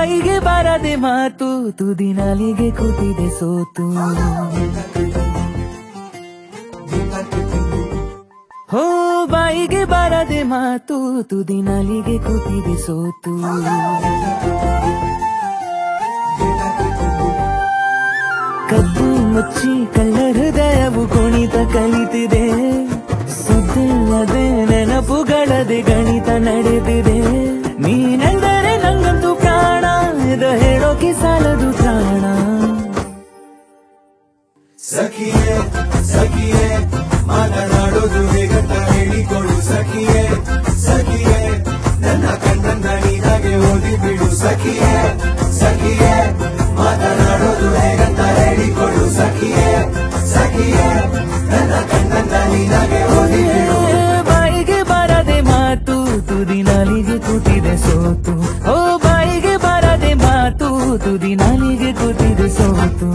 ಬಾಯಿಗೆ ಬರದೆ ಮಾತು ತುದಿ ನಾಲಿಗೆ ಕೂತಿದೆ ಸೋತು ಹೋ ಬಾಯಿಗೆ ಬರದೆ ಮಾತು ತುದಿ ನಾಲಿಗೆ ಕೂತಿದೆ ಸೋತು ಕದ್ದು ಮುಚ್ಚಿ ಕಳ್ಳ ಹೃದಯವು ಕುಣಿತ ಕಲಿತಿದೆ ಸುದ್ದಿಲ್ಲದೆ ನೆನಪುಗಳದೆ ಗಣಿತ ನಡೆದಿದೆ ನೀನೆಂದರೆ ನಂಗಂತೂ ಪ್ರಾಣ ಇದು ಹೇಳೋಕೆ ಸಾಲದು ಪ್ರಾಣ ಸಖಿಯೇ ಸಖಿಯೇ ಮಾತನಾಡೋದು ಹೇಗಂತ ಹೇಳಿಕೊಡು ಸಖಿಯೇ ಸಖಿಯೇ ನನ್ನ ಕಣ್ಣನ್ನ ನೀನಾಗೆ ಓದಿ ಬಿಡು ಸಖಿಯೇ ಸಖಿಯೇ ಮಾತನಾಡೋದು ಹೇಗಂತ ಹೇಳಿಕೊಡು ಸಖಿಯೇ ಸಖಿಯೇ ನನ್ನ ಕಣ್ಣನ್ನ ನೀನಾಗೆ ಓದಿ ಬಿಡು ಬಾಯಿಗೆ ಬರದೆ ಮಾತು ತುದಿ ನಾಲಿಗೆ ಕೂತಿದೆ ಸೋತು ಓ ಬಾಯಿಗೆ ಬರದೆ ಮಾತು ತುದಿ ನಾಲಿಗೆ ಕೂತಿದೆ ಸೋತು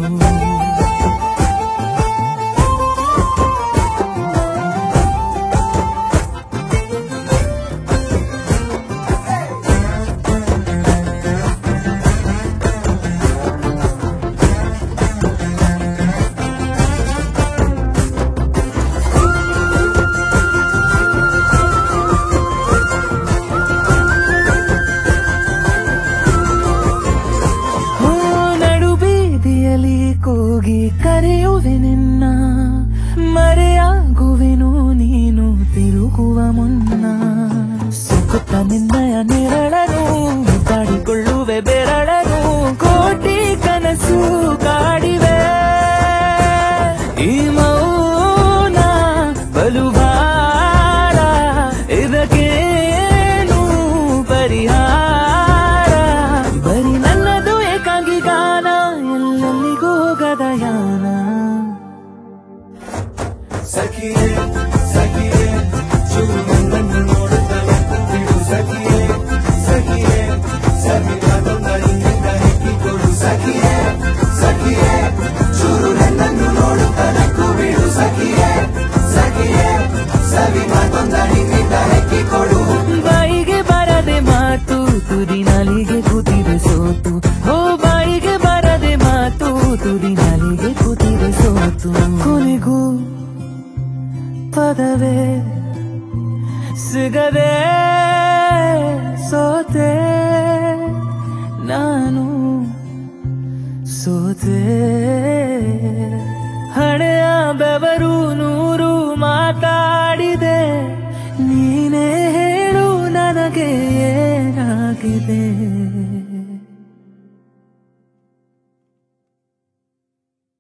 ಕೂಗಿ ಕರೆಯುವೆ ನಿನ್ನ ಮರೆಯಾಗುವೆನು ನೀನು ತಿರುಗುವ ಮುನ್ನ ಸುಖುತ್ತ ನಿನ್ನಯ ನೆರಳನು ತಾಡಿಕೊಳ್ಳುವೆ ಬೆರಳನು ಕೋಟಿ ಕನಸು ಕಾಡಿವೆ ಈ ಮೌನ ಬಲುಭಾರ ಇದಕ್ಕೇನು ಪರಿಹಾರ ಬರಿ ನನ್ನದು ಏಕಾಂಗಿ ಗಾನ ಎಲ್ಲೆಲ್ಲಿಗೂ ಹೋಗದಯಾನ ಸಖಿಯೇ ಸಖಿಯೇ ಚೂರು ನನ್ನನ್ನು ನೋಡುತ್ತಲೇ ಬಿಡು ಸಖಿಯೇ ಸಖಿಯೇ ಸವಿ ಮಾತೊಂದ ನಿನ್ನಿಂದ ಹೆಕ್ಕಿಕೊಡು ಸಖಿಯೇ ಸಖಿಯೇ ಚೂರು ನನ್ನನ್ನು ನೋಡುತ್ತಲೇ ಬಿಡು ಸಖಿಯೇ ಸಖಿಯೇ ಸವಿ ಮಾತೊಂದ ನಿನ್ನಿಂದ ಹೆಕ್ಕಿಕೊಡು ಬಾಯಿಗೆ ಬರದೆ ಮಾತು ತುದಿ ನಾಲಿಗೆ ಕೂತಿದೆ ಸೋತು ಹೋ ಬಾಯಿಗೆ ಬರದೆ ಮಾತು ತುದಿ ನಾಲಿಗೆ ಕೂತಿದೆ ಸೋತು ಕೊನೆಗೂ ಪದವೇ ಸಿಗದೆ ಸೋತೆ ನಾನು ಸೋತೆ ಹಣೆಯ ಬೆವರು ನೂರು ಮಾತಾಡಿದೆ ನೀನೇ ಹೇಳು ನನಗೆ ಏನಾಗಿದೆ